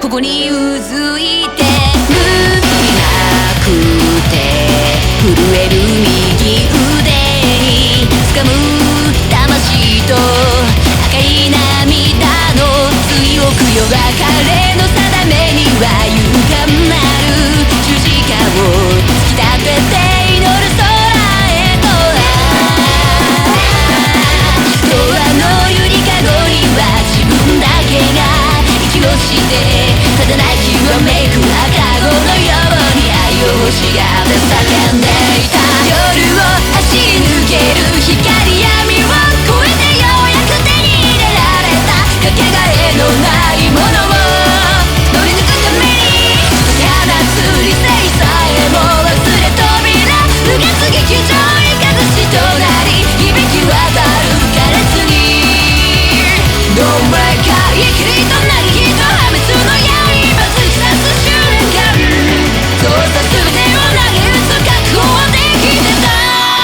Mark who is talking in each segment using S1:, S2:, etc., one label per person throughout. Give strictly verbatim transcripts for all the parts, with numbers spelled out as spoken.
S1: ここにうずいて無理なくて震える右腕に掴む魂と赤い涙の強くよ別れの定めには勇敢なる十字架を突き立てて祈る空へとドアのゆりかごには自分だけが息をしてただ泣きわめく赤子のように愛を欲しがって叫んでいた夜を走り抜ける光闇を越えてようやく手に入れられたかけがえのないものを乗り抜くために解き放つ理性さえも忘れ扉不月劇場に隠しとなり響き渡る苛烈にどんまいかい霧となり人破滅の刃突き刺す瞬間そうさ全てを投げ打つ覚悟はできてた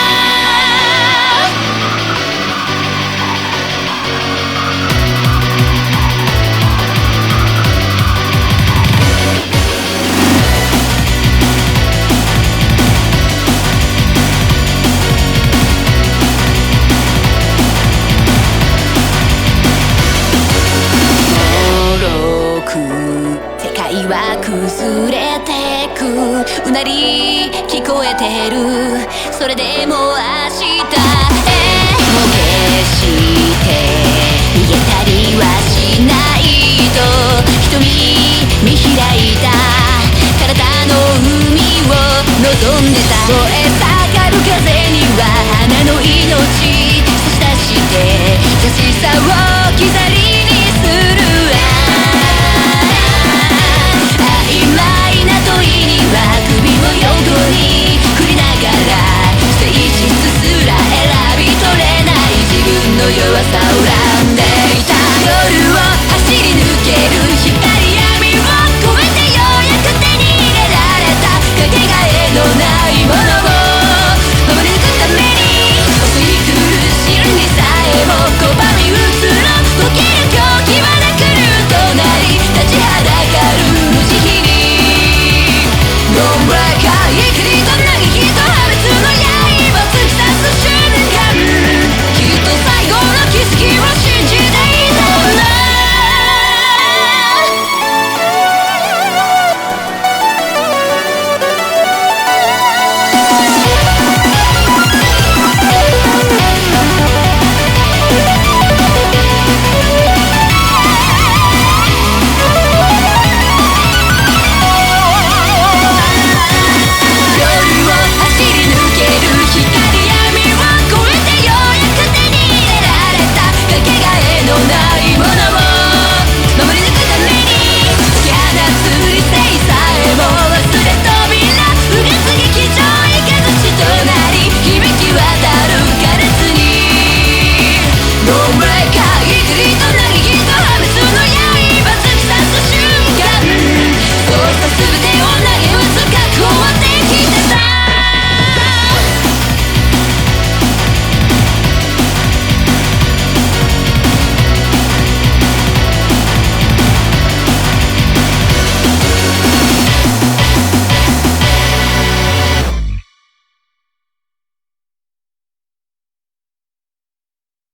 S1: 世界は崩れてくうなり聞こえてるそれでも明日へも決して逃げたりはしないと瞳見開いた体の海を望んでた燃え盛る風には花の命差し出して優しさを刻り